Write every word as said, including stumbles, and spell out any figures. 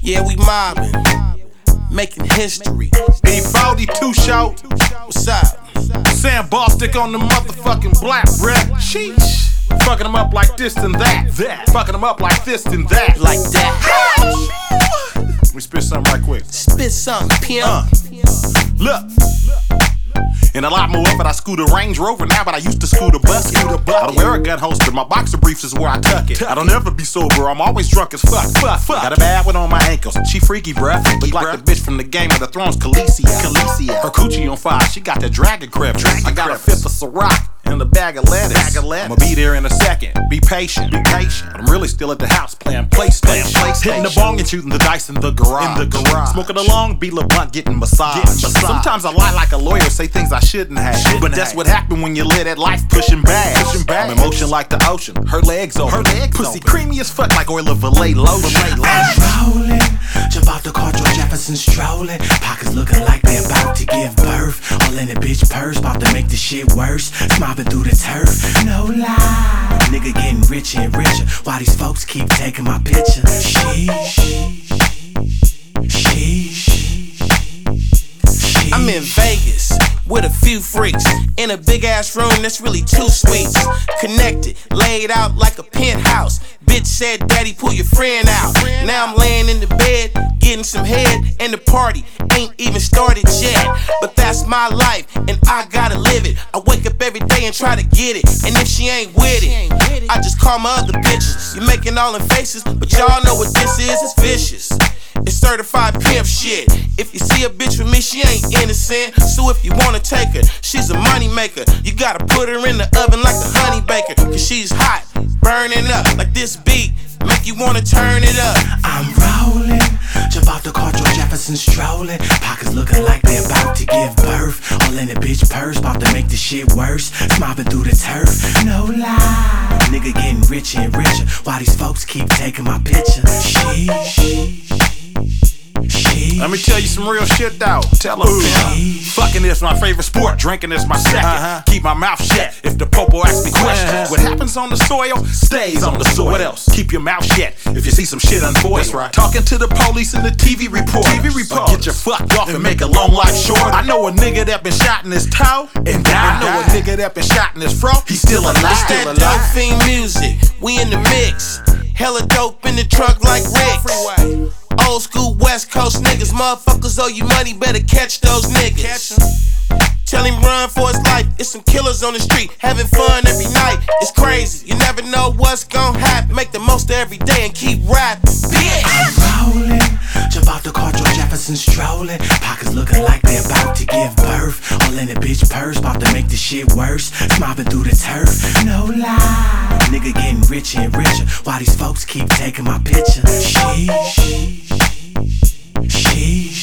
Yeah, we mobbing, making history. B forty-two show. What's up? Sam Bostic on the motherfucking black, bruh. Sheesh. Fucking them up like this and that. That. Fucking them up like this and that. Like that. Let me spit something right quick. Spit something, pimp. Uh. Look. And a lot more of it, I scoot a Range Rover now, but I used to scoot a bus. I don't wear a gun holster, my boxer briefs is where I tuck it. I don't ever be sober, I'm always drunk as fuck. fuck, fuck. Got a bad one on my ankles, she freaky, bruh. Look like the bitch from the Game of the Thrones, Khaleesi. Khaleesi. Her coochie on fire, she got that dragon crib. I got a fifth of Ciroc and a bag of lettuce. Bag of lettuce. I'ma be there in a second, be patient. Be patient. But I'm really still at the house playing PlayStation. PlayStation. Hitting the bong and shooting the dice in the garage. In the garage. Smoking a long beat blunt, getting massage. Getting massage. Sometimes I lie like a lawyer, say things I shouldn't have. Shouldn't but that's have. What happened when you live that life pushing back. Pushing back. I'm in motion like the ocean. Her legs open. Her legs Pussy open. Creamy as fuck like oil of Valet lotion. I'm rolling, jump off the car, George Jefferson strolling. Pockets looking like they about to give birth. All in the bitch purse, about to make the shit worse. Mobbing through the turf, no lie. Nigga getting richer and richer, while these folks keep taking my picture. Sheesh, sheesh. I'm in Vegas with a few freaks in a big ass room that's really two suites. Connected, laid out like a penthouse. Bitch said, Daddy, pull your friend out. Now I'm laying in the bed, getting some head, and the party ain't even started yet. But that's my life, and I gotta live it. I wake up every day and try to get it, and if she ain't with it, I just call my other bitches. You're making all them faces, but y'all know what this is, it's vicious. It's certified pimp shit. If you see a bitch with me, she ain't innocent. So if you wanna take her, she's a money maker. You gotta put her in the oven like a honey baker. Cause she's hot, burning up like this beat. Make you wanna turn it up. I'm rolling, jump off the car, George Jefferson strolling. Pockets looking like they about to give birth. All in the bitch purse, about to make the shit worse. Mobbing through the turf, no lie. Nigga getting richer and richer, while these folks keep taking my picture. Sheesh. Let me tell you some real shit though. Tell them, pimp. Fucking is my favorite sport. Drinking is my second. Uh-huh. Keep my mouth shut if the popo asks me questions. Uh-huh. What happens on the soil stays on the soil. What else? Keep your mouth shut if you see some shit unfold. That's right. Talking to the police in the T V report. T V report. Get your fuck off and make a long life short. I know a nigga that been shot in his toe and died. I know a nigga that been shot in his fro. He's still alive. It's that dope fiend music. We in the mix. Hella dope in the trunk like Rick. Old school West Coast niggas, motherfuckers owe you money, better catch those niggas. Tell him run for his life, it's some killers on the street, having fun every night, it's crazy. You never know what's gon' happen, make the most of every day and keep rapping, bitch. I'm rolling, jump off the car, George Jefferson strolling. Pockets looking like they about to give birth. All in the bitch purse, about to make the shit worse. Mobbing through the turf, no lie. Nigga getting richer and richer, while these folks keep taking my picture. Sheesh, sheesh.